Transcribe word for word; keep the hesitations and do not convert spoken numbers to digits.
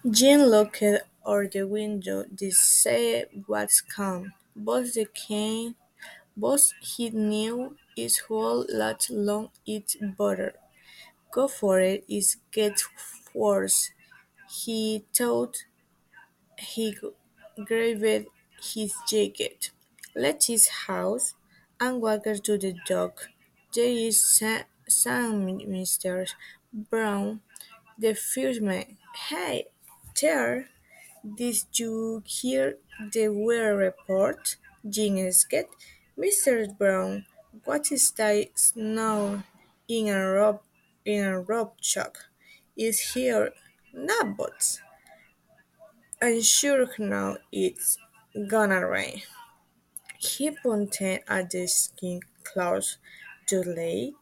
Jean looked out the window. The sea was calm, but the king, but he knew it whole lot long it butter. Go for it, it gets worse. He thought. He grabbed his jacket, left his house, and walked to the dock. There is Sa- Sam, Mister Brown, the fisherman. Hey, there! Did you hear the weather report? Jean asked. Mister Brown, what is that snow in a rope in a rope chuck? Is here not but I'm sure now it's gonna rain. He pointed at the skin clouds. Too late.